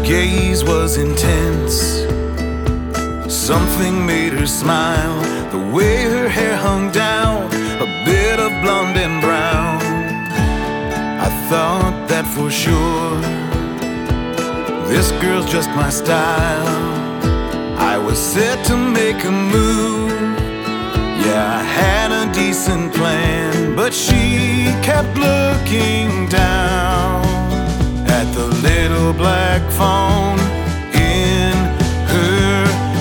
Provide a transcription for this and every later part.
gaze was intense. Something made her smile, the way her hair hung down, a bit of blonde and brown. I thought that for sure, this girl's just my style. I was set to make a move. Yeah, I had a decent plan, but she kept looking down at the little black phone in her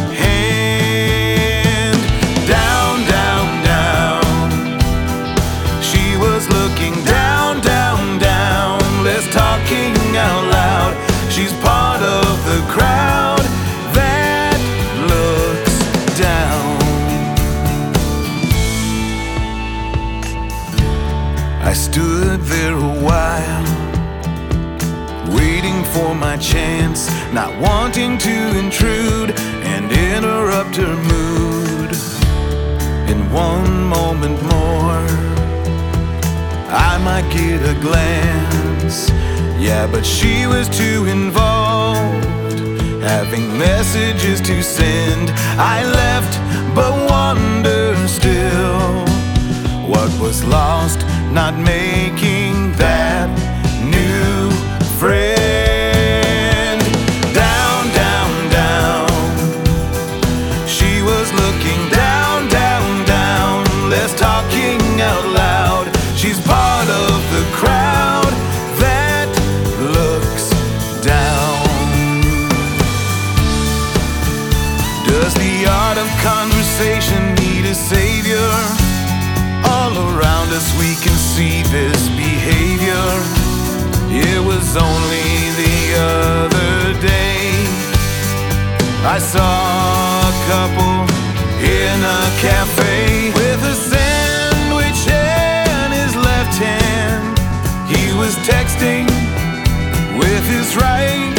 hand. Down, down, down. She was looking down, down, down. Less talking out loud. She's part of the crowd that looks down. I stood there a while, waiting for my chance, not wanting to intrude and interrupt her mood. In one moment more, I might get a glance. Yeah, but she was too involved, having messages to send. I left, but wonder still what was lost, not making that new friend. Down, down, down. She was looking down, down, down. Less talking out loud. She's part of the crowd that looks down. Does the art of conversation need a savior? All around us we can see this behavior. It was only the other day I saw a couple in a cafe with a sandwich in his left hand. He was texting with his right.